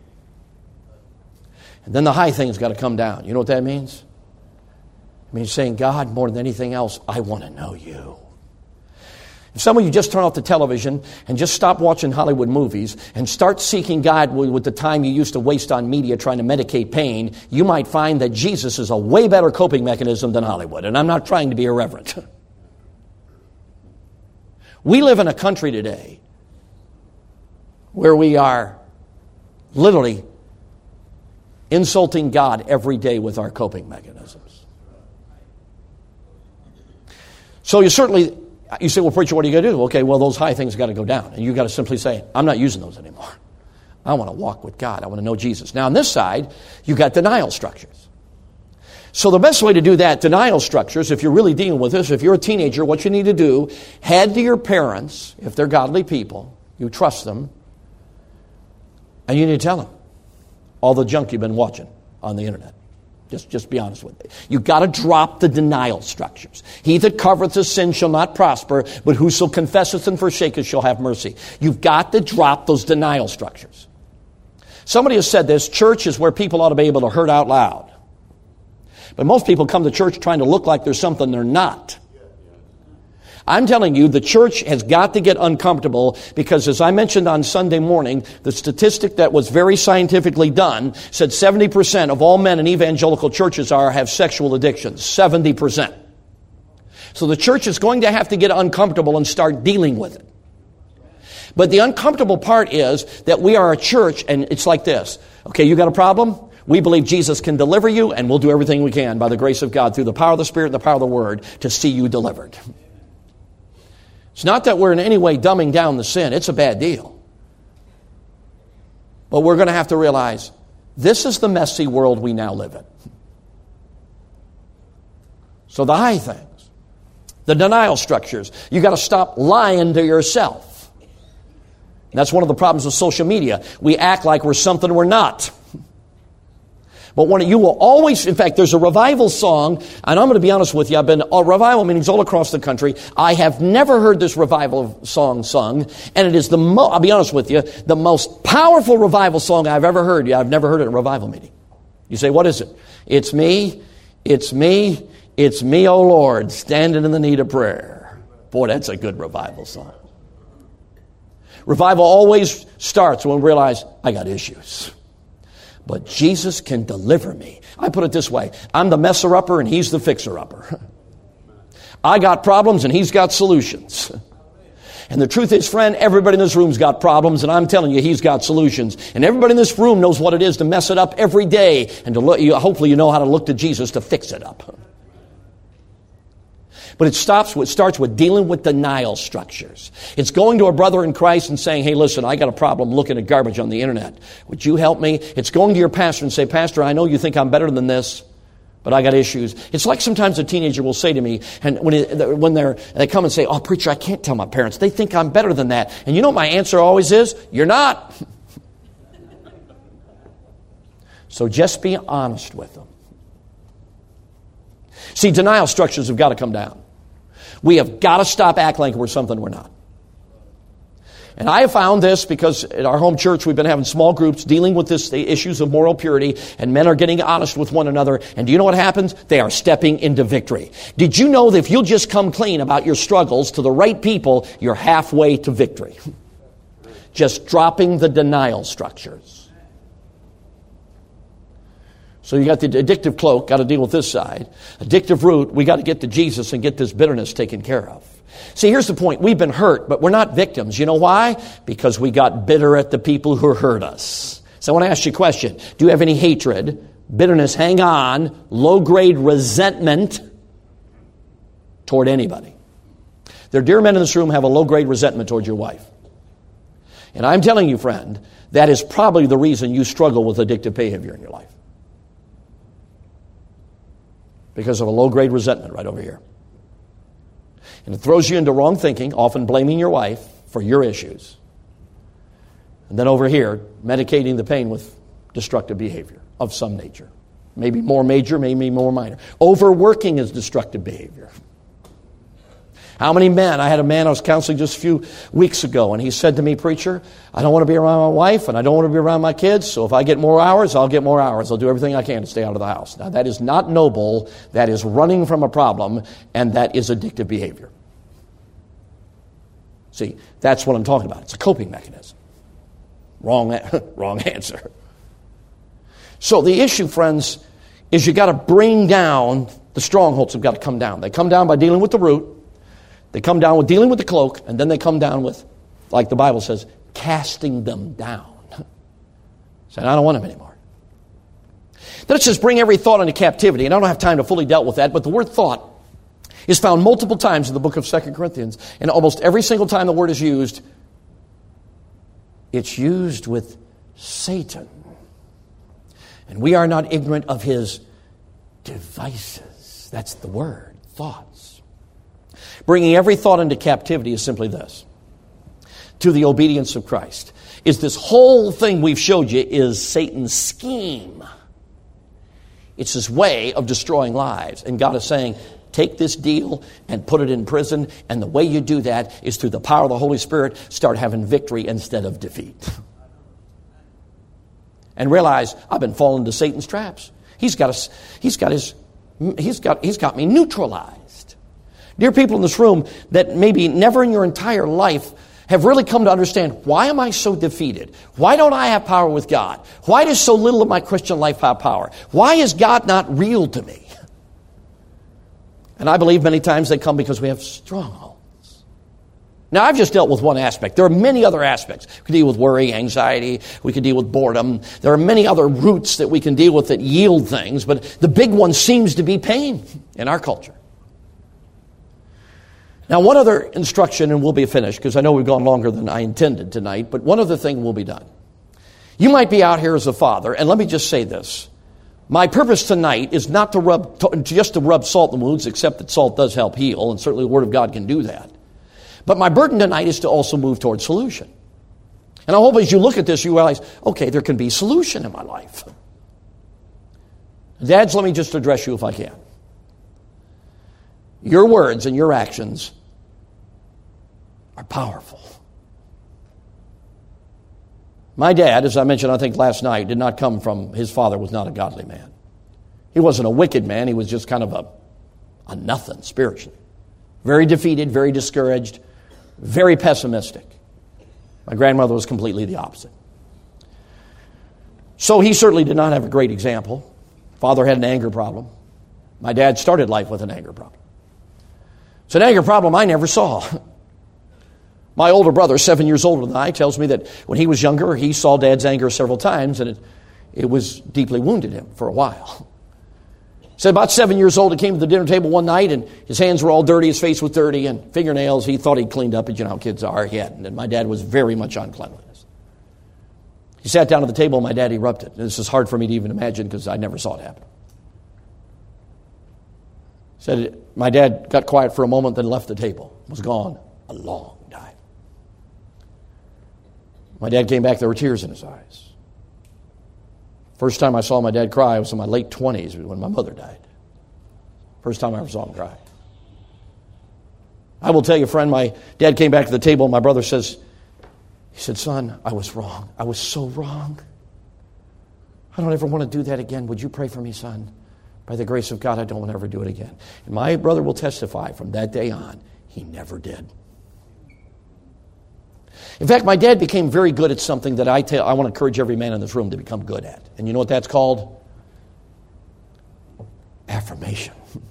And then the high thing's got to come down. You know what that means? It means saying, God, more than anything else, I want to know you. If some of you just turn off the television and just stop watching Hollywood movies and start seeking God with the time you used to waste on media trying to medicate pain, you might find that Jesus is a way better coping mechanism than Hollywood. And I'm not trying to be irreverent. We live in a country today where we are literally insulting God every day with our coping mechanisms. So you say, well, preacher, what are you going to do? Okay, well, those high things got to go down. And you've got to simply say, I'm not using those anymore. I want to walk with God. I want to know Jesus. Now, on this side, you've got denial structures. So the best way to do that, denial structures, if you're really dealing with this, if you're a teenager, what you need to do, head to your parents, if they're godly people, you trust them, and you need to tell them all the junk you've been watching on the internet. Just be honest with me. You've got to drop the denial structures. He that covereth his sin shall not prosper, but whoso confesseth and forsaketh shall have mercy. You've got to drop those denial structures. Somebody has said this, church is where people ought to be able to hurt out loud. But most people come to church trying to look like there's something they're not. I'm telling you, the church has got to get uncomfortable because, as I mentioned on Sunday morning, the statistic that was very scientifically done said 70% of all men in evangelical churches have sexual addictions. 70%. So the church is going to have to get uncomfortable and start dealing with it. But the uncomfortable part is that we are a church, and it's like this. Okay, you got a problem? We believe Jesus can deliver you, and we'll do everything we can by the grace of God through the power of the Spirit and the power of the Word to see you delivered. It's not that we're in any way dumbing down the sin. It's a bad deal. But we're going to have to realize this is the messy world we now live in. So the high things, the denial structures, you got to stop lying to yourself. And that's one of the problems with social media. We act like we're something we're not. But when you will always, in fact, there's a revival song, and I'm going to be honest with you, I've been at revival meetings all across the country. I have never heard this revival song sung, and it is I'll be honest with you, the most powerful revival song I've ever heard. I've never heard it at a revival meeting. You say, what is it? It's me, oh Lord, standing in the need of prayer. Boy, that's a good revival song. Revival always starts when we realize, I got issues. But Jesus can deliver me. I put it this way. I'm the messer-upper and he's the fixer-upper. I got problems and he's got solutions. And the truth is, friend, everybody in this room's got problems, and I'm telling you, he's got solutions. And everybody in this room knows what it is to mess it up every day. And hopefully you know how to look to Jesus to fix it up. But it starts with dealing with denial structures. It's going to a brother in Christ and saying, hey, listen, I got a problem looking at garbage on the internet. Would you help me? It's going to your pastor and say, Pastor, I know you think I'm better than this, but I got issues. It's like sometimes a teenager will say to me, and when they come and say, oh, preacher, I can't tell my parents. They think I'm better than that. And you know what my answer always is? You're not. So just be honest with them. See, denial structures have got to come down. We have got to stop acting like we're something we're not. And I have found this because at our home church we've been having small groups dealing with the issues of moral purity, and men are getting honest with one another. And do you know what happens? They are stepping into victory. Did you know that if you'll just come clean about your struggles to the right people, you're halfway to victory? Just dropping the denial structures. So you got the addictive cloak, got to deal with this side. Addictive root, we got to get to Jesus and get this bitterness taken care of. See, here's the point. We've been hurt, but we're not victims. You know why? Because we got bitter at the people who hurt us. So I want to ask you a question. Do you have any hatred, bitterness, hang on, low-grade resentment toward anybody? There are dear men in this room who have a low-grade resentment toward your wife. And I'm telling you, friend, that is probably the reason you struggle with addictive behavior in your life. Because of a low-grade resentment right over here. And it throws you into wrong thinking, often blaming your wife for your issues. And then over here, medicating the pain with destructive behavior of some nature. Maybe more major, maybe more minor. Overworking is destructive behavior. How many men? I had a man I was counseling just a few weeks ago, and he said to me, preacher, I don't want to be around my wife, and I don't want to be around my kids, so if I get more hours, I'll get more hours. I'll do everything I can to stay out of the house. Now, that is not noble. That is running from a problem, and that is addictive behavior. See, that's what I'm talking about. It's a coping mechanism. Wrong answer. So the issue, friends, is you got to bring down the strongholds have got to come down. They come down by dealing with the root. They come down with dealing with the cloak, and then they come down with, like the Bible says, casting them down. Saying, I don't want them anymore. Then it says, bring every thought into captivity. And I don't have time to fully deal with that, but the word thought is found multiple times in the book of 2 Corinthians. And almost every single time the word is used, it's used with Satan. And we are not ignorant of his devices. That's the word, thoughts. Bringing every thought into captivity is simply this. To the obedience of Christ. Is this whole thing we've showed you is Satan's scheme. It's his way of destroying lives. And God is saying, take this deal and put it in prison. And the way you do that is through the power of the Holy Spirit, start having victory instead of defeat. And realize, I've been falling into Satan's traps. He's got me neutralized. Dear people in this room that maybe never in your entire life have really come to understand, why am I so defeated? Why don't I have power with God? Why does so little of my Christian life have power? Why is God not real to me? And I believe many times they come because we have strongholds. Now, I've just dealt with one aspect. There are many other aspects. We can deal with worry, anxiety. We can deal with boredom. There are many other roots that we can deal with that yield things. But the big one seems to be pain in our culture. Now, one other instruction, and we'll be finished, because I know we've gone longer than I intended tonight, but one other thing will be done. You might be out here as a father, and let me just say this. My purpose tonight is not to rub salt in the wounds, except that salt does help heal, and certainly the Word of God can do that. But my burden tonight is to also move toward solution. And I hope as you look at this, you realize, okay, there can be solution in my life. Dads, let me just address you if I can. Your words and your actions are powerful. My dad, as I mentioned, I think last night, did not come from, his father was not a godly man. He wasn't a wicked man. He was just kind of a nothing spiritually. Very defeated, very discouraged, very pessimistic. My grandmother was completely the opposite. So he certainly did not have a great example. Father had an anger problem. My dad started life with an anger problem. It's an anger problem I never saw. My older brother, 7 years older than I, tells me that when he was younger, he saw Dad's anger several times, and it was deeply wounded him for a while. He said about 7 years old, he came to the dinner table one night, and his hands were all dirty, his face was dirty, and fingernails, he thought he'd cleaned up, but you know how kids are, he hadn't. And my dad was very much on cleanliness. He sat down at the table, and my dad erupted. And this is hard for me to even imagine because I never saw it happen. Said my dad got quiet for a moment, then left the table. Was gone a long time. My dad came back, there were tears in his eyes. First time I saw my dad cry, I was in my late 20s when my mother died. First time I ever saw him cry. I will tell you, friend, my dad came back to the table, and my brother he said, son, I was wrong. I was so wrong. I don't ever want to do that again. Would you pray for me, son? By the grace of God, I don't want to ever do it again. And my brother will testify from that day on, he never did. In fact, my dad became very good at something that I want to encourage every man in this room to become good at. And you know what that's called? Affirmation.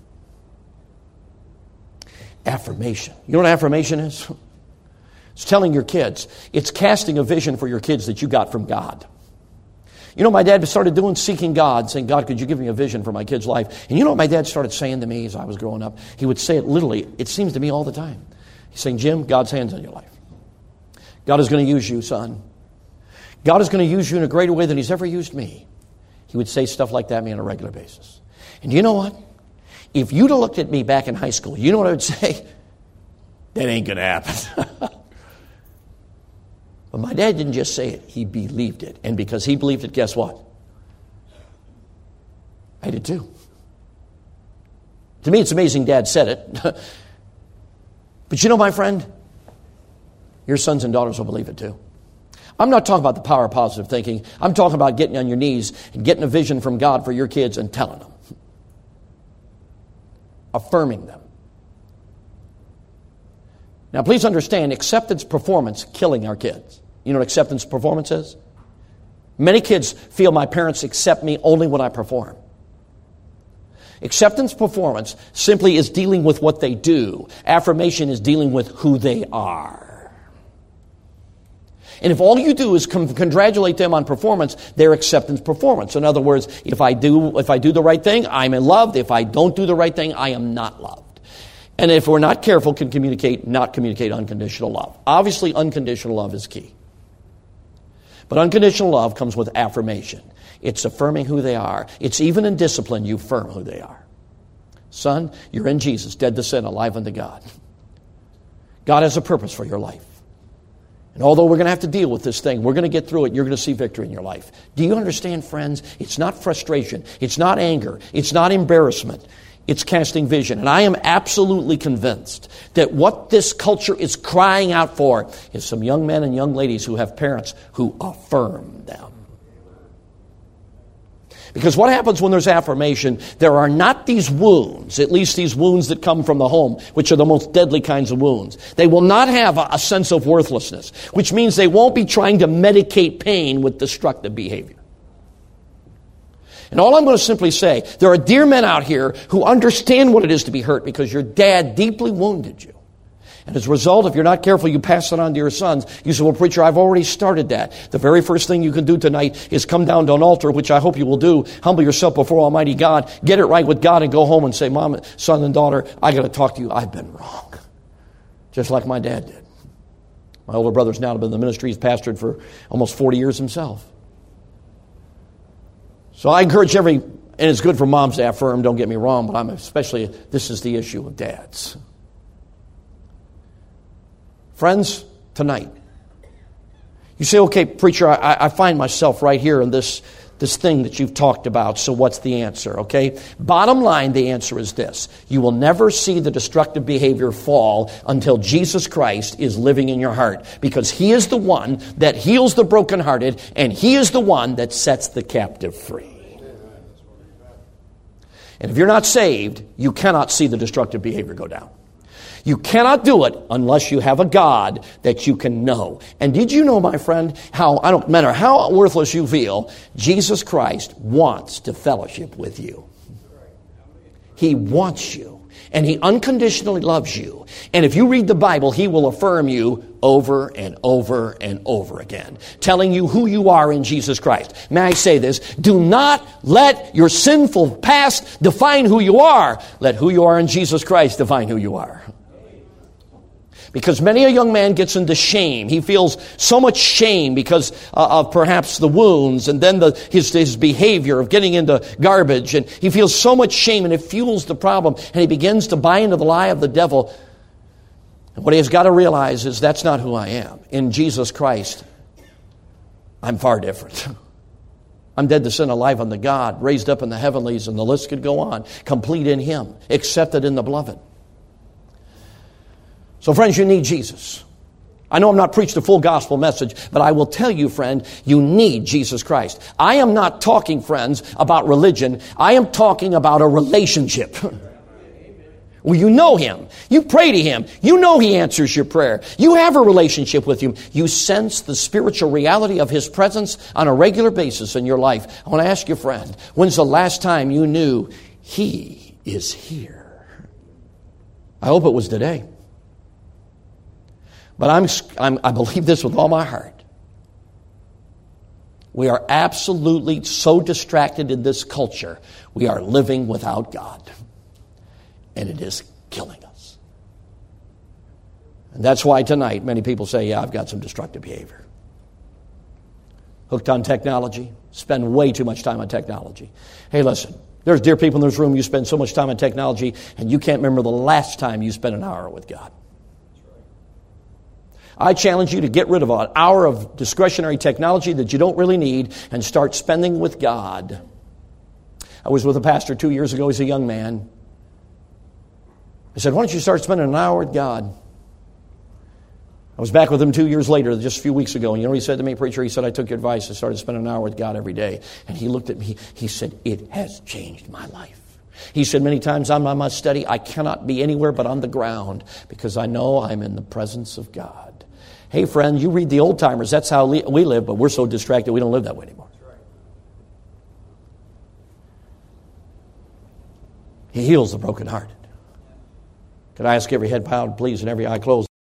Affirmation. You know what affirmation is? It's telling your kids. It's casting a vision for your kids that you got from God. You know, my dad started seeking God, saying, God, could you give me a vision for my kid's life? And you know what my dad started saying to me as I was growing up? He would say it literally, it seems to me all the time. He's saying, Jim, God's hands on your life. God is going to use you, son. God is going to use you in a greater way than He's ever used me. He would say stuff like that to me on a regular basis. And you know what? If you'd have looked at me back in high school, you know what I would say? That ain't going to happen. But my dad didn't just say it, he believed it. And because he believed it, guess what? I did too. To me, it's amazing Dad said it. But you know, my friend, your sons and daughters will believe it too. I'm not talking about the power of positive thinking. I'm talking about getting on your knees and getting a vision from God for your kids and telling them. Affirming them. Now, please understand, acceptance performance killing our kids. You know what acceptance performance is? Many kids feel my parents accept me only when I perform. Acceptance performance simply is dealing with what they do. Affirmation is dealing with who they are. And if all you do is congratulate them on performance, their acceptance performance. In other words, if I do the right thing, I'm loved. If I don't do the right thing, I am not loved. And if we're not careful, can not communicate unconditional love. Obviously, unconditional love is key. But unconditional love comes with affirmation. It's affirming who they are. It's even in discipline, you affirm who they are. Son, you're in Jesus, dead to sin, alive unto God. God has a purpose for your life. And although we're going to have to deal with this thing, we're going to get through it. You're going to see victory in your life. Do you understand, friends? It's not frustration. It's not anger. It's not embarrassment. It's casting vision. And I am absolutely convinced that what this culture is crying out for is some young men and young ladies who have parents who affirm them. Because what happens when there's affirmation, there are not these wounds, at least these wounds that come from the home, which are the most deadly kinds of wounds. They will not have a sense of worthlessness, which means they won't be trying to medicate pain with destructive behavior. And all I'm going to simply say, there are dear men out here who understand what it is to be hurt because your dad deeply wounded you. And as a result, if you're not careful, you pass it on to your sons. You say, well, preacher, I've already started that. The very first thing you can do tonight is come down to an altar, which I hope you will do. Humble yourself before Almighty God. Get it right with God and go home and say, Mom, son, and daughter, I got to talk to you. I've been wrong. Just like my dad did. My older brother's now been in the ministry. He's pastored for almost 40 years himself. So I encourage and it's good for moms to affirm, don't get me wrong, but this is the issue of dads. Friends, tonight, you say, okay, preacher, I find myself right here in this thing that you've talked about, so what's the answer, okay? Bottom line, the answer is this. You will never see the destructive behavior fall until Jesus Christ is living in your heart, because He is the one that heals the brokenhearted, and He is the one that sets the captive free. And if you're not saved, you cannot see the destructive behavior go down. You cannot do it unless you have a God that you can know. And did you know, my friend, I don't matter how worthless you feel, Jesus Christ wants to fellowship with you. He wants you. And He unconditionally loves you. And if you read the Bible, He will affirm you over and over and over again, telling you who you are in Jesus Christ. May I say this? Do not let your sinful past define who you are. Let who you are in Jesus Christ define who you are. Because many a young man gets into shame. He feels so much shame because of perhaps the wounds and then his behavior of getting into garbage. And he feels so much shame and it fuels the problem. And he begins to buy into the lie of the devil. And what he has got to realize is that's not who I am. In Jesus Christ, I'm far different. I'm dead to sin, alive unto God, raised up in the heavenlies, and the list could go on. Complete in Him, accepted in the beloved. So friends, you need Jesus. I know I'm not preached a full gospel message, but I will tell you, friend, you need Jesus Christ. I am not talking, friends, about religion. I am talking about a relationship. Well, you know Him. You pray to Him. You know He answers your prayer. You have a relationship with Him. You sense the spiritual reality of His presence on a regular basis in your life. I want to ask you, friend, when's the last time you knew He is here? I hope it was today. But I believe this with all my heart. We are absolutely so distracted in this culture. We are living without God. And it is killing us. And that's why tonight many people say, yeah, I've got some destructive behavior. Hooked on technology. Spend way too much time on technology. Hey, listen. There's dear people in this room, you spend so much time on technology and you can't remember the last time you spent an hour with God. I challenge you to get rid of an hour of discretionary technology that you don't really need and start spending with God. I was with a pastor 2 years ago. He's a young man. I said, why don't you start spending an hour with God? I was back with him 2 years later, just a few weeks ago. And you know what he said to me, preacher? He said, I took your advice. I started spending an hour with God every day. And he looked at me. He said, it has changed my life. He said, many times I'm on my study. I cannot be anywhere but on the ground because I know I'm in the presence of God. Hey, friend, you read the old timers. That's how we live, but we're so distracted we don't live that way anymore. He heals the brokenhearted. Could I ask every head bowed, please, and every eye closed?